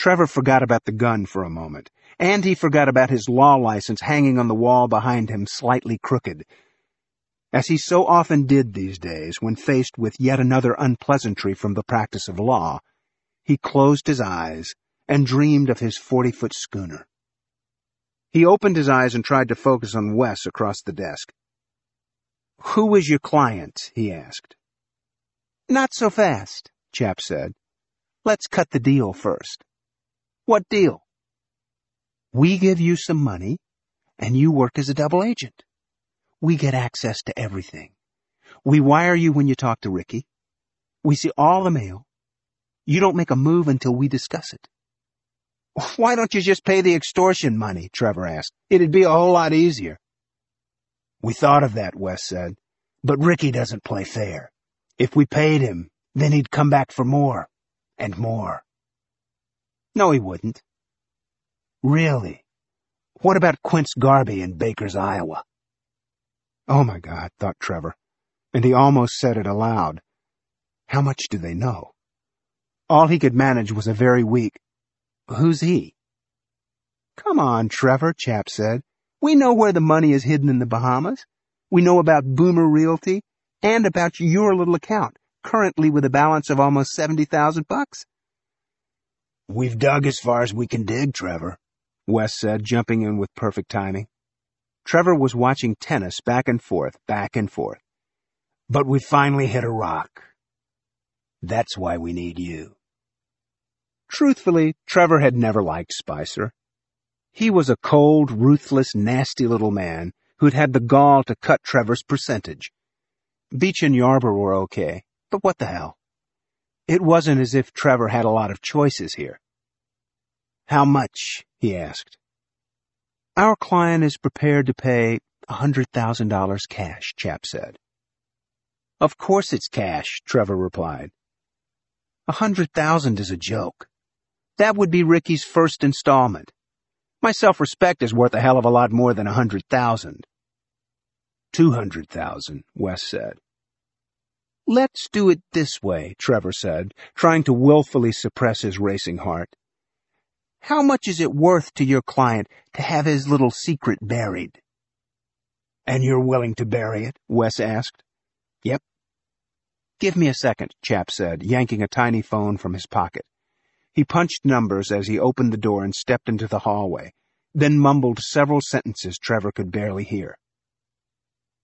Trevor forgot about the gun for a moment, and he forgot about his law license hanging on the wall behind him, slightly crooked. As he so often did these days when faced with yet another unpleasantry from the practice of law, he closed his eyes and dreamed of his 40-foot schooner. He opened his eyes and tried to focus on Wes across the desk. "Who is your client?" he asked. "Not so fast," Chap said. "Let's cut the deal first." "What deal?" "We give you some money, and you work as a double agent. We get access to everything. We wire you when you talk to Ricky. We see all the mail. You don't make a move until we discuss it." "Why don't you just pay the extortion money?" Trevor asked. "It'd be a whole lot easier." "We thought of that," Wes said, "but Ricky doesn't play fair. If we paid him, then he'd come back for more, and more." "No, he wouldn't." "Really? What about Quince Garby in Bakers, Iowa?" "Oh, my God," thought Trevor, and he almost said it aloud. How much do they know? All he could manage was a very weak, "Who's he?" "Come on, Trevor," Chap said. "We know where the money is hidden in the Bahamas. We know about Boomer Realty and about your little account, currently with a balance of almost $70,000. "We've dug as far as we can dig, Trevor," Wes said, jumping in with perfect timing. Trevor was watching tennis back and forth. "But we finally hit a rock. That's why we need you." Truthfully, Trevor had never liked Spicer. He was a cold, ruthless, nasty little man who'd had the gall to cut Trevor's percentage. Beach and Yarborough were okay, but what the hell? It wasn't as if Trevor had a lot of choices here. "How much?" he asked. "Our client is prepared to pay $100,000 cash," Chap said. "Of course it's cash," Trevor replied. $100,000 is a joke. That would be Ricky's first installment. My self-respect is worth a hell of a lot more than $100,000. $200,000, Wes said. "Let's do it this way," Trevor said, trying to willfully suppress his racing heart. "How much is it worth to your client to have his little secret buried?" "And you're willing to bury it?" Wes asked. "Yep." "Give me a second," Chap said, yanking a tiny phone from his pocket. He punched numbers as he opened the door and stepped into the hallway, then mumbled several sentences Trevor could barely hear.